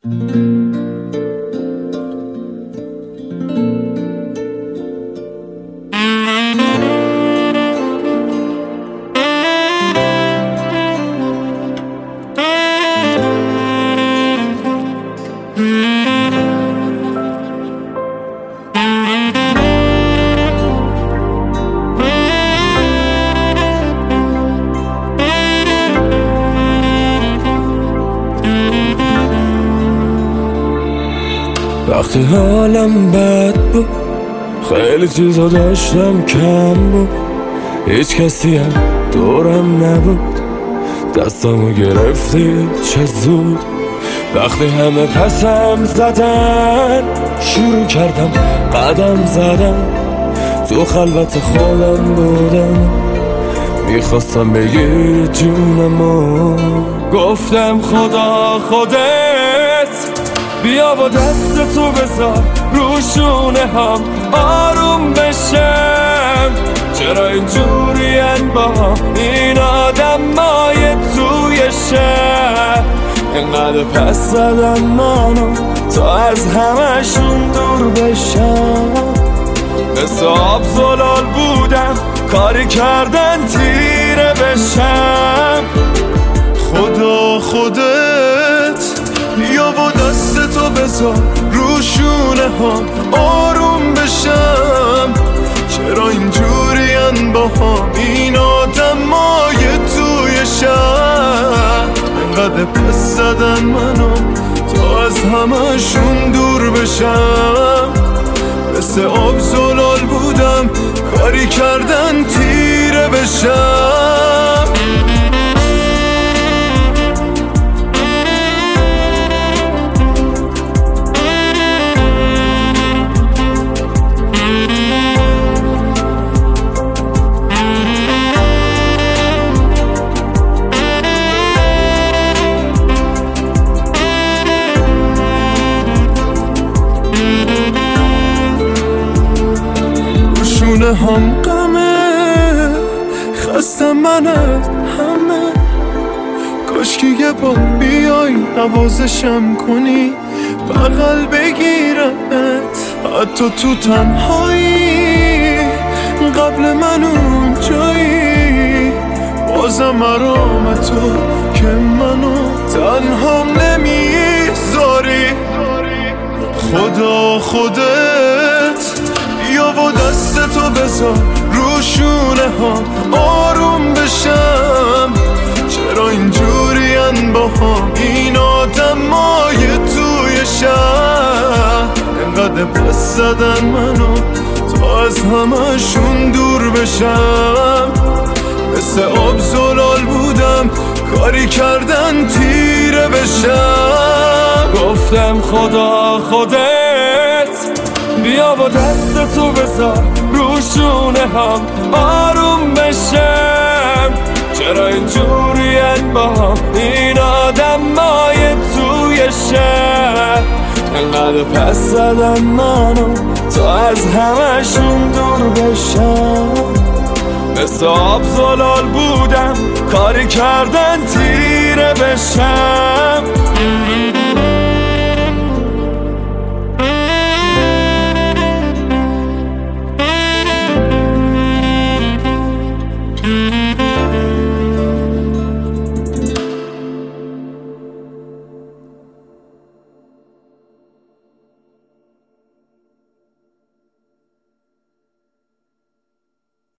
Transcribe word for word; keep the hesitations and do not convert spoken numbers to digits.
وقتی حالم بد بود خیلی چیزا داشتم کم بود، هیچ کسی هم دورم نبود، دستامو گرفتی چه زود. وقتی همه پسم زدن شروع کردم قدم زدن، تو خلوت خودم بودم میخواستم بگیر جونمو. گفتم خدا خودت بیا با دست تو بذار رو شونه هم آروم بشم. چرا اینجورین با هم این آدم مای توی شهر، اینقدر پس زدن منو تا از همشون دور بشم. مثل آب زلال بودم کاری کردن تیره بشم. خدا خودت بیا با دست تو بذار رو شونه هم آروم بشم. چرا اینجورین با هم این آدمای توی شهر، اینقدر پس زدن منو تا از همشون دور بشم. مثل آب زلال بودم کاری کردن تیره بشم. شونه هم غمه خستم من از همه، کاشکی یه بار بیای نوازشم کنی بغل بگیرمت، حتی تو تنهایی قبل من اون جایی. بازم مرام تو که منو تنهام نمیذاری. خدا خودت بیا با دست تو بذار رو شونه هم آروم بشم. چرا اینجورین با هم این آدمای توی شهر، اینقدر پس زدن منو تا از همشون دور بشم. مثل آب زلال بودم کاری کردن تیره بشم. گفتم خدا خودت بیا با دست تو بذار رو شونه هم آروم بشم. چرا اینجورین با هم این آدمای توی شهر، اینقدر پس زدن منو تا از همشون دور بشم. مثل آب زلال بودم کاری کردن تیره بشم.